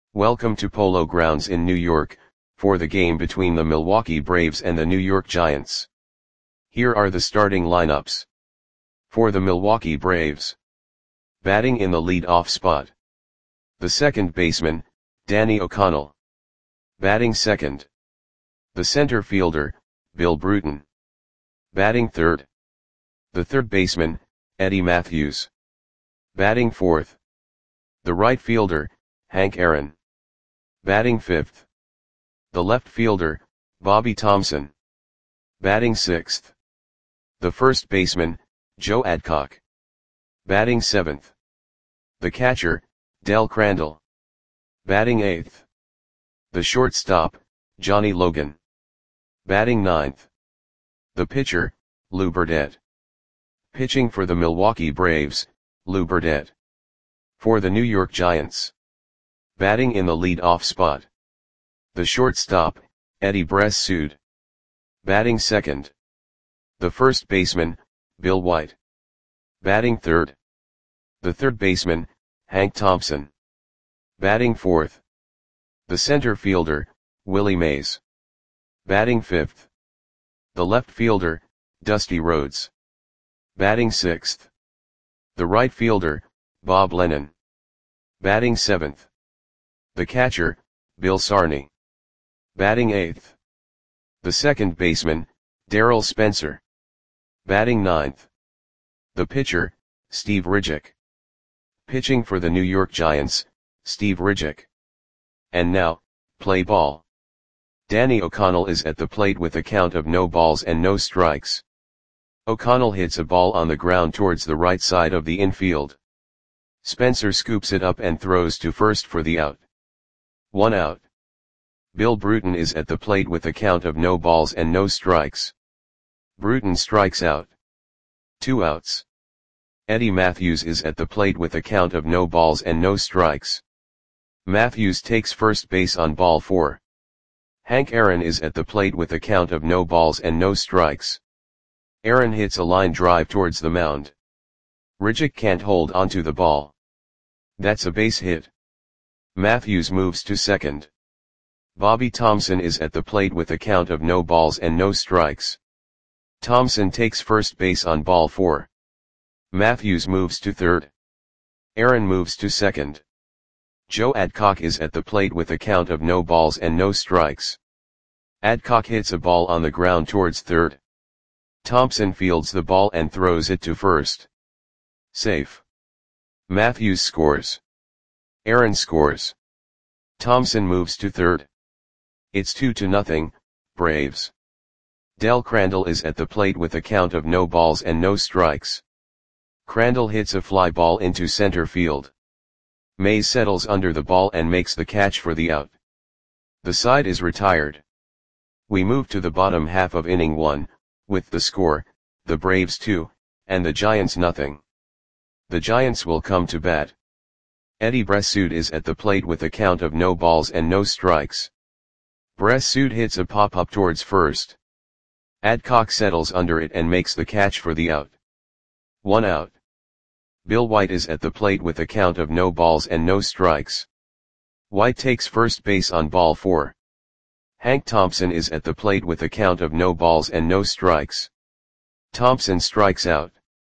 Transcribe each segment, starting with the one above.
Welcome to Polo Grounds in New York, for the game between the Milwaukee Braves and the New York Giants. Here are the starting lineups. For the Milwaukee Braves. Batting in the lead-off spot. The second baseman, Danny O'Connell. Batting second. The center fielder, Bill Bruton. Batting third. The third baseman, Eddie Mathews. Batting fourth. The right fielder, Hank Aaron. Batting fifth. The left fielder, Bobby Thomson. Batting sixth. The first baseman, Joe Adcock. Batting seventh. The catcher, Del Crandall. Batting eighth. The shortstop, Johnny Logan. Batting ninth. The pitcher, Lou Burdette. Pitching for the Milwaukee Braves, Lou Burdette. For the New York Giants. Batting in the lead-off spot. The shortstop, Eddie Bress-Sood. Batting second. The first baseman, Bill White. Batting third. The third baseman, Hank Thompson. Batting fourth. The center fielder, Willie Mays. Batting fifth. The left fielder, Dusty Rhodes. Batting sixth. The right fielder, Bob Lennon. Batting seventh. The catcher, Bill Sarney. Batting eighth. The second baseman, Darryl Spencer. Batting ninth. The pitcher, Steve Rijek. Pitching for the New York Giants, Steve Rijek. And now, play ball. Danny O'Connell is at the plate with a count of no balls and no strikes. O'Connell hits a ball on the ground towards the right side of the infield. Spencer scoops it up and throws to first for the out. 1 out. Bill Bruton is at the plate with a count of no balls and no strikes. Bruton strikes out. 2 outs. Eddie Mathews is at the plate with a count of no balls and no strikes. Mathews takes first base on ball 4. Hank Aaron is at the plate with a count of no balls and no strikes. Aaron hits a line drive towards the mound. Rijek can't hold onto the ball. That's a base hit. Mathews moves to second. Bobby Thomson is at the plate with a count of no balls and no strikes. Thomson takes first base on ball 4. Mathews moves to third. Aaron moves to second. Joe Adcock is at the plate with a count of no balls and no strikes. Adcock hits a ball on the ground towards third. Thomson fields the ball and throws it to first. Safe. Mathews scores. Aaron scores. Thomson moves to third. It's 2-0, Braves. Del Crandall is at the plate with a count of no balls and no strikes. Crandall hits a fly ball into center field. Mays settles under the ball and makes the catch for the out. The side is retired. We move to the bottom half of inning 1, with the score, the Braves 2, and the Giants nothing. The Giants will come to bat. Eddie Bress-Sood is at the plate with a count of no balls and no strikes. Bress-Sood hits a pop-up towards first. Adcock settles under it and makes the catch for the out. 1 out. Bill White is at the plate with a count of no balls and no strikes. White takes first base on ball 4. Hank Thompson is at the plate with a count of no balls and no strikes. Thompson strikes out.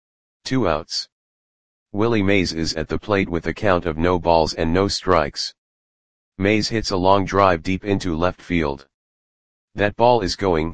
2 outs. Willie Mays is at the plate with a count of no balls and no strikes. Mays hits a long drive deep into left field. That ball is gone.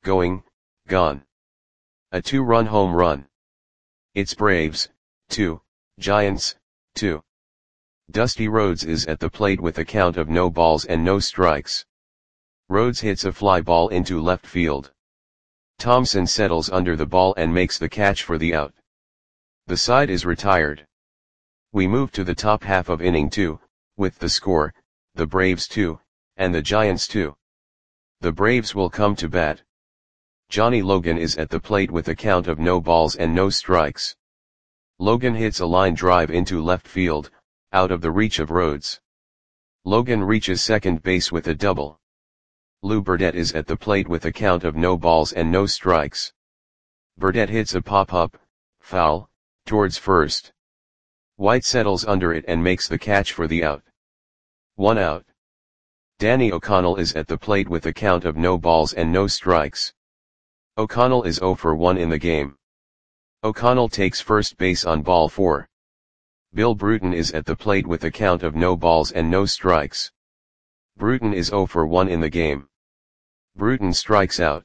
A 2-run home run. It's Braves, 2, Giants, 2. Dusty Rhodes is at the plate with a count of no balls and no strikes. Rhodes hits a fly ball into left field. Thomson settles under the ball and makes the catch for the out. The side is retired. We move to the top half of inning 2, with the score, the Braves 2, and the Giants 2. The Braves will come to bat. Johnny Logan is at the plate with a count of no balls and no strikes. Logan hits a line drive into left field, out of the reach of Rhodes. Logan reaches second base with a double. Lou Burdette is at the plate with a count of no balls and no strikes. Burdette hits a pop-up, foul, towards first. White settles under it and makes the catch for the out. 1 out. Danny O'Connell is at the plate with a count of no balls and no strikes. O'Connell is 0 for 1 in the game. O'Connell takes first base on ball 4. Bill Bruton is at the plate with a count of no balls and no strikes. Bruton is 0 for 1 in the game. Bruton strikes out.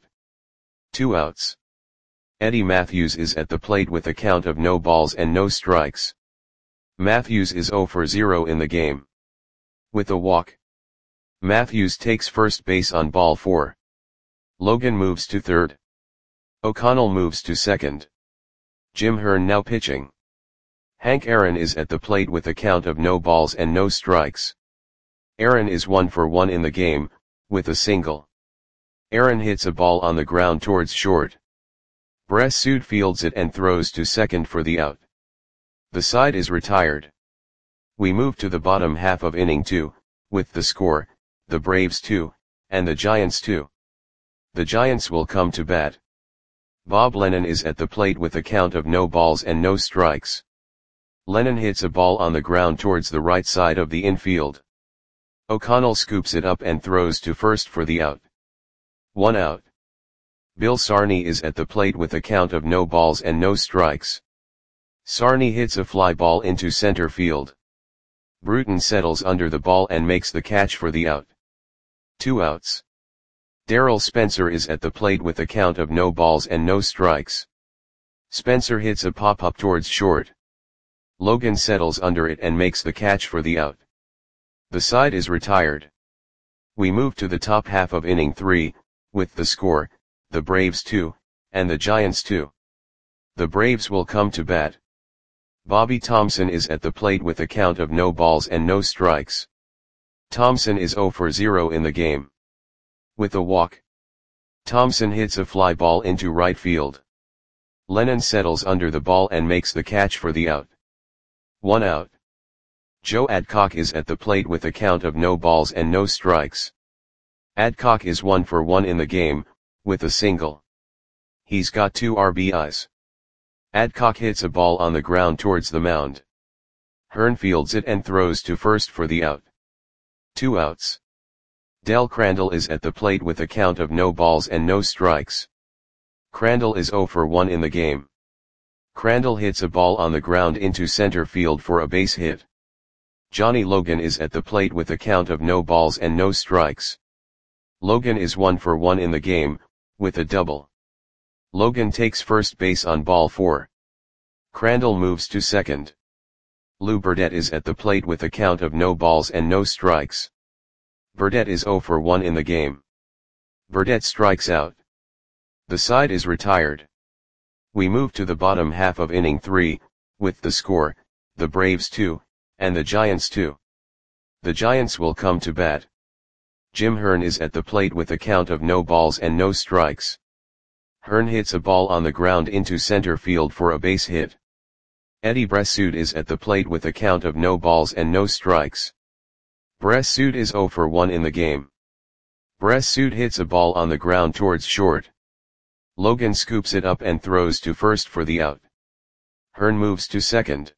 2 outs. Eddie Matthews is at the plate with a count of no balls and no strikes. Matthews is 0 for 0 in the game. With a walk. Matthews takes first base on ball 4. Logan moves to third. O'Connell moves to second. Jim Hearn now pitching. Hank Aaron is at the plate with a count of no balls and no strikes. Aaron is 1 for 1 in the game, with a single. Aaron hits a ball on the ground towards short. Bressud fields it and throws to second for the out. The side is retired. We move to the bottom half of inning 2, with the score, the Braves 2, and the Giants 2. The Giants will come to bat. Bob Lennon is at the plate with a count of no balls and no strikes. Lennon hits a ball on the ground towards the right side of the infield. O'Connell scoops it up and throws to first for the out. 1 out. Bill Sarney is at the plate with a count of no balls and no strikes. Sarney hits a fly ball into center field. Bruton settles under the ball and makes the catch for the out. 2 outs. Darrell Spencer is at the plate with a count of no balls and no strikes. Spencer hits a pop-up towards short. Logan settles under it and makes the catch for the out. The side is retired. We move to the top half of inning 3, with the score, the Braves 2, and the Giants 2. The Braves will come to bat. Bobby Thomson is at the plate with a count of no balls and no strikes. Thomson is 0 for 0 in the game. With a walk. Thomson hits a fly ball into right field. Lennon settles under the ball and makes the catch for the out. 1 out. Joe Adcock is at the plate with a count of no balls and no strikes. Adcock is 1 for 1 in the game, with a single. He's got 2 RBIs. Adcock hits a ball on the ground towards the mound. Hearn fields it and throws to first for the out. 2 outs. Del Crandall is at the plate with a count of no balls and no strikes. Crandall is 0 for 1 in the game. Crandall hits a ball on the ground into center field for a base hit. Johnny Logan is at the plate with a count of no balls and no strikes. Logan is 1 for 1 in the game, with a double. Logan takes first base on ball 4. Crandall moves to second. Lou Burdette is at the plate with a count of no balls and no strikes. Burdette is 0 for 1 in the game. Burdette strikes out. The side is retired. We move to the bottom half of inning 3, with the score, the Braves 2, and the Giants 2. The Giants will come to bat. Jim Hearn is at the plate with a count of no balls and no strikes. Hearn hits a ball on the ground into center field for a base hit. Eddie Bressud is at the plate with a count of no balls and no strikes. Bressud is 0 for 1 in the game. Bressud hits a ball on the ground towards short. Logan scoops it up and throws to first for the out. Hearn moves to second.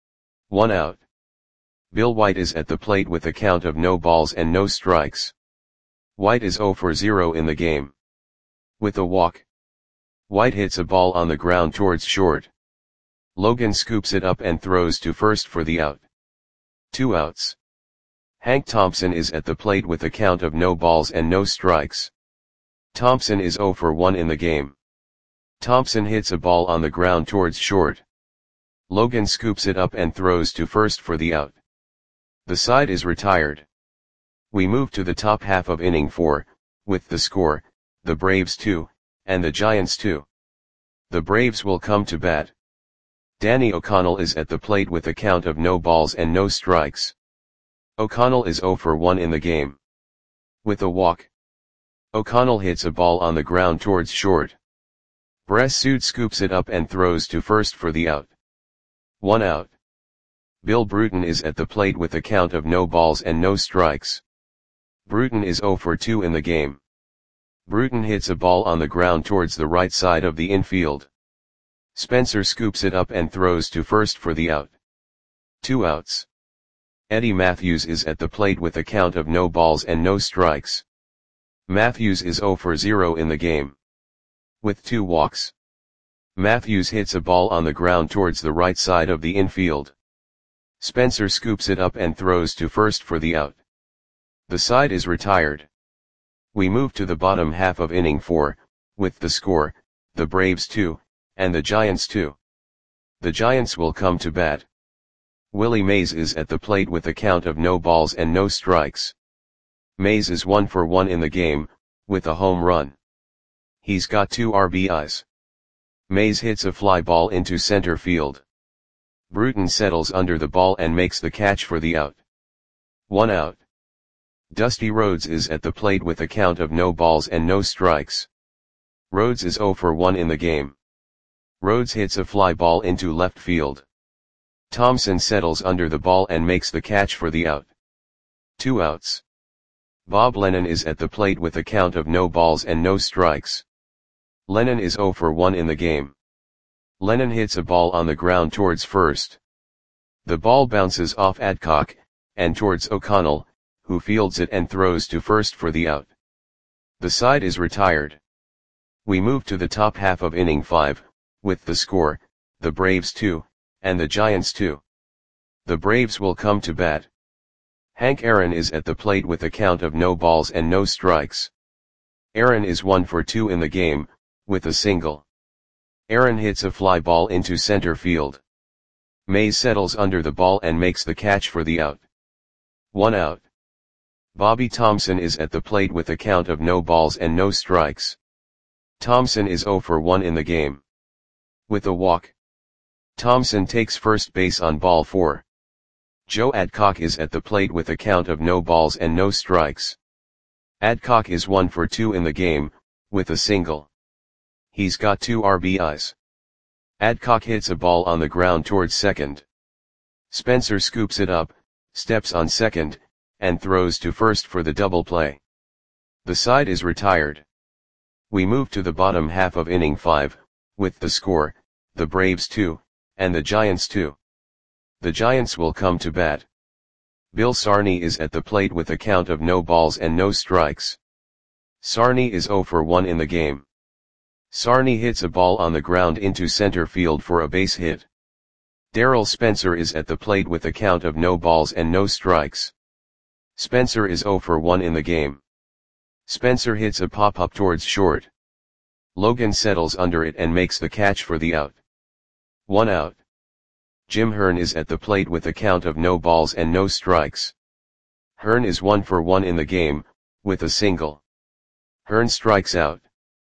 1 out. Bill White is at the plate with a count of no balls and no strikes. White is 0 for 0 in the game. With a walk. White hits a ball on the ground towards short. Logan scoops it up and throws to first for the out. 2 outs. Hank Thompson is at the plate with a count of no balls and no strikes. Thompson is 0 for 1 in the game. Thompson hits a ball on the ground towards short. Logan scoops it up and throws to first for the out. The side is retired. We move to the top half of inning 4, with the score, the Braves 2, and the Giants 2. The Braves will come to bat. Danny O'Connell is at the plate with a count of no balls and no strikes. O'Connell is 0 for 1 in the game. With a walk. O'Connell hits a ball on the ground towards short. Bressud scoops it up and throws to first for the out. 1 out. Bill Bruton is at the plate with a count of no balls and no strikes. Bruton is 0 for 2 in the game. Bruton hits a ball on the ground towards the right side of the infield. Spencer scoops it up and throws to first for the out. 2 outs. Eddie Matthews is at the plate with a count of no balls and no strikes. Matthews is 0 for 0 in the game. With 2 walks. Matthews hits a ball on the ground towards the right side of the infield. Spencer scoops it up and throws to first for the out. The side is retired. We move to the bottom half of inning 4, with the score, the Braves 2, and the Giants 2. The Giants will come to bat. Willie Mays is at the plate with a count of no balls and no strikes. Mays is 1 for 1 in the game, with a home run. He's got 2 RBIs. Mays hits a fly ball into center field. Bruton settles under the ball and makes the catch for the out. 1 out. Dusty Rhodes is at the plate with a count of no balls and no strikes. Rhodes is 0 for 1 in the game. Rhodes hits a fly ball into left field. Thompson settles under the ball and makes the catch for the out. 2 outs. Bob Lennon is at the plate with a count of no balls and no strikes. Lennon is 0 for 1 in the game. Lennon hits a ball on the ground towards first. The ball bounces off Adcock, and towards O'Connell, who fields it and throws to first for the out. The side is retired. We move to the top half of inning 5, with the score, the Braves 2, and the Giants 2. The Braves will come to bat. Hank Aaron is at the plate with a count of no balls and no strikes. Aaron is 1 for 2 in the game, with a single. Aaron hits a fly ball into center field. Mays settles under the ball and makes the catch for the out. 1 out. Bobby Thompson is at the plate with a count of no balls and no strikes. Thompson is 0 for 1 in the game. With a walk. Thompson takes first base on ball 4. Joe Adcock is at the plate with a count of no balls and no strikes. Adcock is 1 for 2 in the game, with a single. He's got 2 RBIs. Adcock hits a ball on the ground towards second. Spencer scoops it up, steps on second, and throws to first for the double play. The side is retired. We move to the bottom half of inning 5, with the score, the Braves 2, and the Giants 2. The Giants will come to bat. Bill Sarney is at the plate with a count of no balls and no strikes. Sarney is 0 for 1 in the game. Sarney hits a ball on the ground into center field for a base hit. Darrell Spencer is at the plate with a count of no balls and no strikes. Spencer is 0 for 1 in the game. Spencer hits a pop-up towards short. Logan settles under it and makes the catch for the out. 1 out. Jim Hearn is at the plate with a count of no balls and no strikes. Hearn is 1 for 1 in the game, with a single. Hearn strikes out.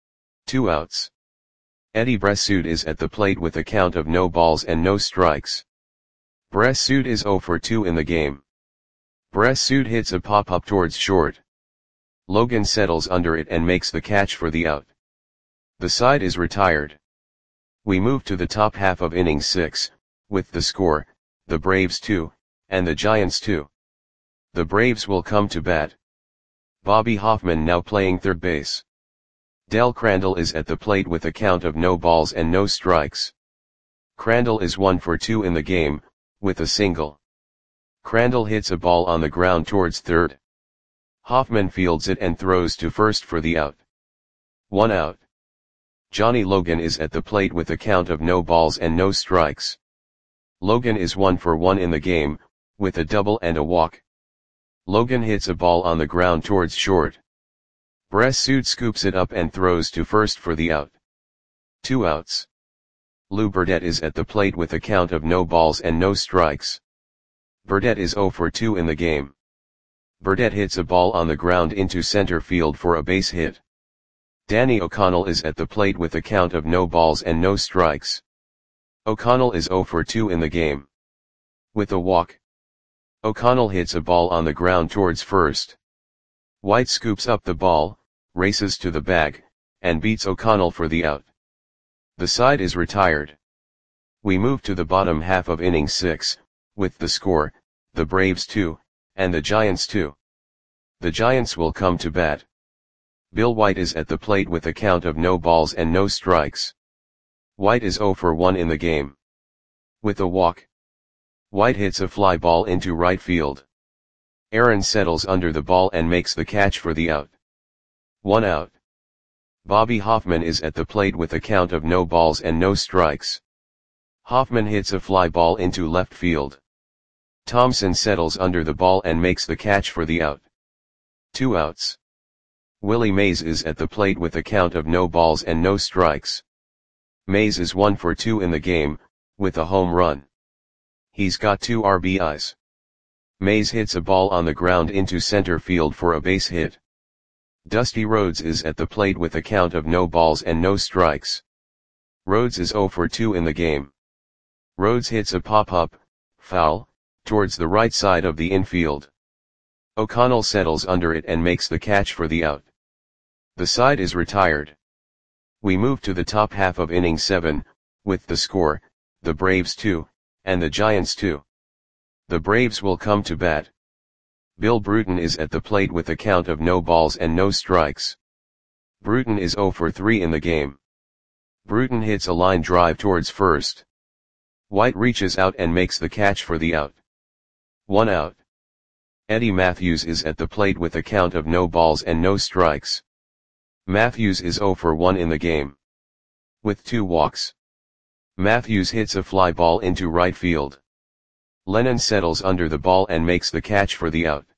2 outs. Eddie Bressoud is at the plate with a count of no balls and no strikes. Bressoud is 0 for 2 in the game. Bressoud hits a pop-up towards short. Logan settles under it and makes the catch for the out. The side is retired. We move to the top half of inning 6, with the score, the Braves 2, and the Giants 2. The Braves will come to bat. Bobby Hoffman now playing third base. Del Crandall is at the plate with a count of no balls and no strikes. Crandall is 1 for 2 in the game, with a single. Crandall hits a ball on the ground towards third. Hoffman fields it and throws to first for the out. 1 out. Johnny Logan is at the plate with a count of no balls and no strikes. Logan is 1 for 1 in the game, with a double and a walk. Logan hits a ball on the ground towards short. Bressoud scoops it up and throws to first for the out. 2 outs. Lou Burdette is at the plate with a count of no balls and no strikes. Burdette is 0 for 2 in the game. Burdette hits a ball on the ground into center field for a base hit. Danny O'Connell is at the plate with a count of no balls and no strikes. O'Connell is 0 for 2 in the game. With a walk. O'Connell hits a ball on the ground towards first. White scoops up the ball, races to the bag, and beats O'Connell for the out. The side is retired. We move to the bottom half of inning 6, with the score, the Braves 2, and the Giants 2. The Giants will come to bat. Bill White is at the plate with a count of no balls and no strikes. White is 0 for 1 in the game. With a walk. White hits a fly ball into right field. Aaron settles under the ball and makes the catch for the out. 1 out. Bobby Hoffman is at the plate with a count of no balls and no strikes. Hoffman hits a fly ball into left field. Thompson settles under the ball and makes the catch for the out. 2 outs. Willie Mays is at the plate with a count of no balls and no strikes. Mays is 1 for 2 in the game, with a home run. He's got 2 RBIs. Mays hits a ball on the ground into center field for a base hit. Dusty Rhodes is at the plate with a count of no balls and no strikes. Rhodes is 0 for 2 in the game. Rhodes hits a pop-up, foul, towards the right side of the infield. O'Connell settles under it and makes the catch for the out. The side is retired. We move to the top half of inning 7, with the score, the Braves 2, and the Giants 2. The Braves will come to bat. Bill Bruton is at the plate with a count of no balls and no strikes. Bruton is 0 for 3 in the game. Bruton hits a line drive towards first. White reaches out and makes the catch for the out. 1 out. Eddie Matthews is at the plate with a count of no balls and no strikes. Matthews is 0 for 1 in the game. With 2 walks. Matthews hits a fly ball into right field. Lennon settles under the ball and makes the catch for the out.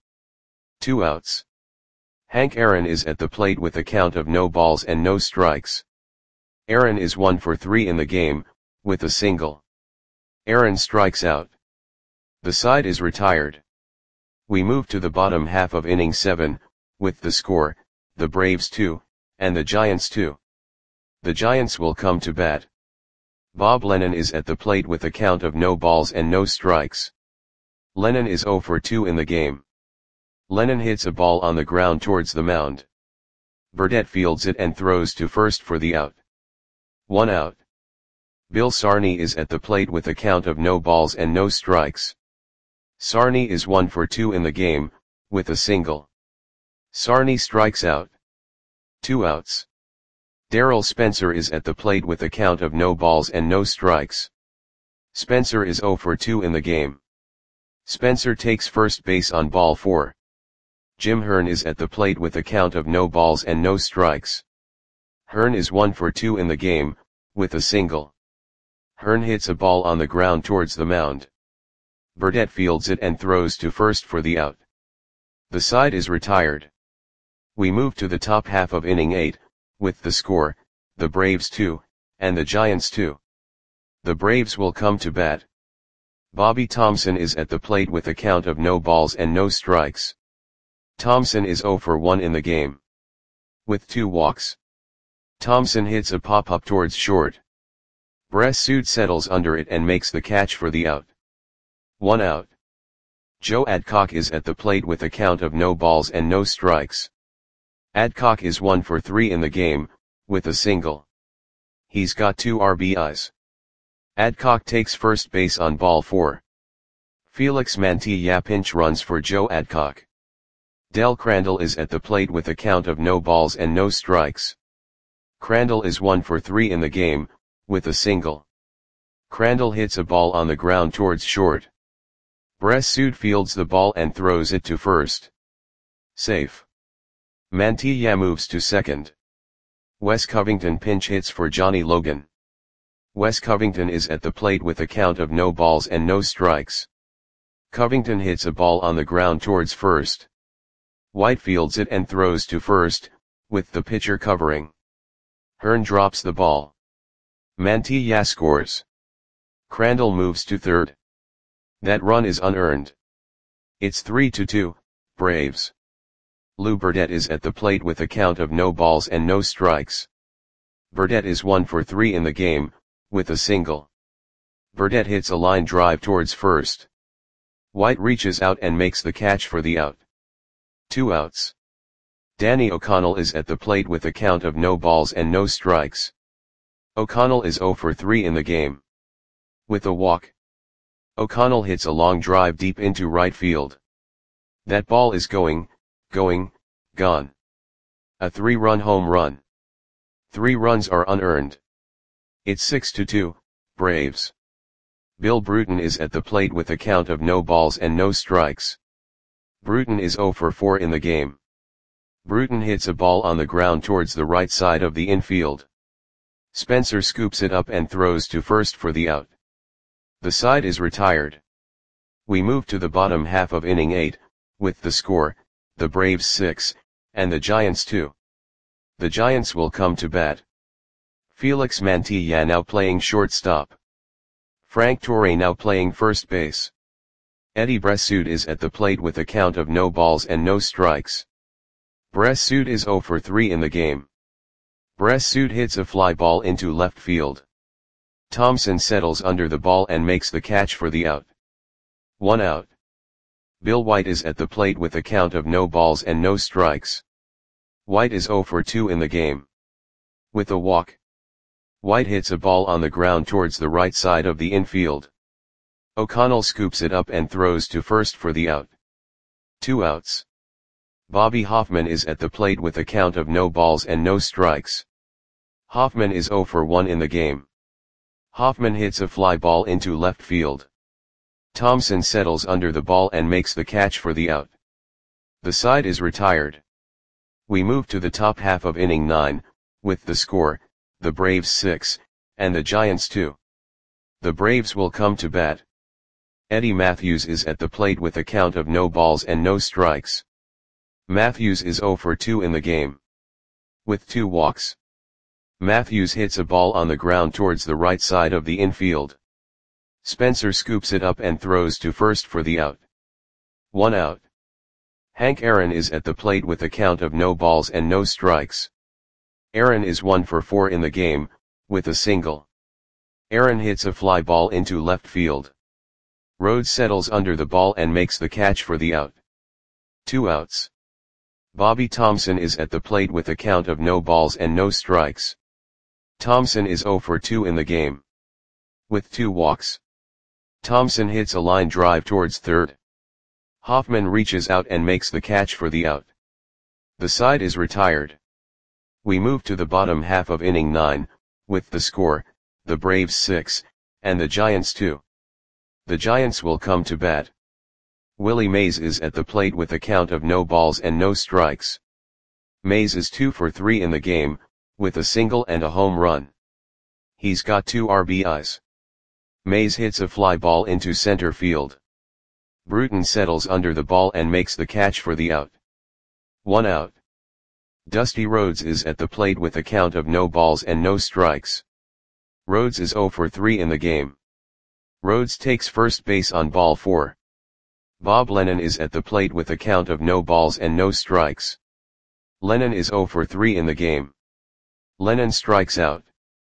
2 outs. Hank Aaron is at the plate with a count of no balls and no strikes. Aaron is 1 for 3 in the game, with a single. Aaron strikes out. The side is retired. We move to the bottom half of inning 7, with the score, the Braves 2, and the Giants 2. The Giants will come to bat. Bob Lennon is at the plate with a count of no balls and no strikes. Lennon is 0 for 2 in the game. Lennon hits a ball on the ground towards the mound. Burdette fields it and throws to first for the out. 1 out. Bill Sarney is at the plate with a count of no balls and no strikes. Sarney is 1 for 2 in the game, with a single. Sarney strikes out. 2 outs. Darrell Spencer is at the plate with a count of no balls and no strikes. Spencer is 0 for 2 in the game. Spencer takes first base on ball 4. Jim Hearn is at the plate with a count of no balls and no strikes. Hearn is 1 for 2 in the game, with a single. Hearn hits a ball on the ground towards the mound. Burdette fields it and throws to first for the out. The side is retired. We move to the top half of inning 8, with the score, the Braves 2, and the Giants 2. The Braves will come to bat. Bobby Thomson is at the plate with a count of no balls and no strikes. Thomson is 0 for 1 in the game. With 2 walks. Thomson hits a pop-up towards short. Bressud settles under it and makes the catch for the out. 1 out. Joe Adcock is at the plate with a count of no balls and no strikes. Adcock is 1 for 3 in the game, with a single. He's got 2 RBIs. Adcock takes first base on ball 4. Felix Mantilla pinch runs for Joe Adcock. Del Crandall is at the plate with a count of no balls and no strikes. Crandall is 1 for 3 in the game, with a single. Crandall hits a ball on the ground towards short. Bressud fields the ball and throws it to first. Safe. Mantilla moves to second. Wes Covington pinch hits for Johnny Logan. Wes Covington is at the plate with a count of no balls and no strikes. Covington hits a ball on the ground towards first. White fields it and throws to first, with the pitcher covering. Hearn drops the ball. Mantilla scores. Crandall moves to third. That run is unearned. It's 3-2, Braves. Lou Burdette is at the plate with a count of no balls and no strikes. Burdette is 1 for 3 in the game, with a single. Burdette hits a line drive towards first. White reaches out and makes the catch for the out. 2 outs. Danny O'Connell is at the plate with a count of no balls and no strikes. O'Connell is 0 for 3 in the game. With a walk. O'Connell hits a long drive deep into right field. That ball is gone. A 3-run home run. 3 runs are unearned. It's 6-2, Braves. Bill Bruton is at the plate with a count of no balls and no strikes. Bruton is 0 for 4 in the game. Bruton hits a ball on the ground towards the right side of the infield. Spencer scoops it up and throws to first for the out. The side is retired. We move to the bottom half of inning 8, with the score, the Braves 6, and the Giants 2. The Giants will come to bat. Felix Mantilla now playing shortstop. Frank Torre now playing first base. Eddie Bressoud is at the plate with a count of no balls and no strikes. Bressoud is 0 for 3 in the game. Bressoud hits a fly ball into left field. Thompson settles under the ball and makes the catch for the out. 1 out. Bill White is at the plate with a count of no balls and no strikes. White is 0 for 2 in the game. With a walk, White hits a ball on the ground towards the right side of the infield. O'Connell scoops it up and throws to first for the out. 2 outs. Bobby Hoffman is at the plate with a count of no balls and no strikes. Hoffman is 0 for 1 in the game. Hoffman hits a fly ball into left field. Thompson settles under the ball and makes the catch for the out. The side is retired. We move to the top half of inning 9, with the score, the Braves 6, and the Giants 2. The Braves will come to bat. Eddie Matthews is at the plate with a count of no balls and no strikes. Matthews is 0 for 2 in the game. With 2 walks. Matthews hits a ball on the ground towards the right side of the infield. Spencer scoops it up and throws to first for the out. 1 out. Hank Aaron is at the plate with a count of no balls and no strikes. Aaron is 1 for 4 in the game, with a single. Aaron hits a fly ball into left field. Rhodes settles under the ball and makes the catch for the out. 2 outs. Bobby Thompson is at the plate with a count of no balls and no strikes. Thompson is 0 for 2 in the game. With 2 walks. Thompson hits a line drive towards third. Hoffman reaches out and makes the catch for the out. The side is retired. We move to the bottom half of inning 9, with the score, the Braves 6, and the Giants 2. The Giants will come to bat. Willie Mays is at the plate with a count of no balls and no strikes. Mays is 2 for 3 in the game, with a single and a home run. He's got 2 RBIs. Mays hits a fly ball into center field. Bruton settles under the ball and makes the catch for the out. 1 out. Dusty Rhodes is at the plate with a count of no balls and no strikes. Rhodes is 0 for 3 in the game. Rhodes takes first base on ball 4. Bob Lennon is at the plate with a count of no balls and no strikes. Lennon is 0 for 3 in the game. Lennon strikes out.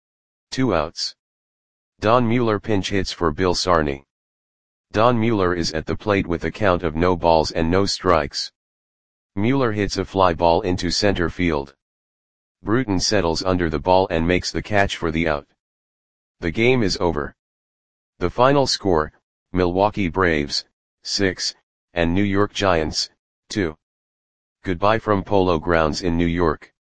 2 outs. Don Mueller pinch hits for Bill Sarney. Don Mueller is at the plate with a count of no balls and no strikes. Mueller hits a fly ball into center field. Bruton settles under the ball and makes the catch for the out. The game is over. The final score, Milwaukee Braves, 6, and New York Giants, 2. Goodbye from Polo Grounds in New York.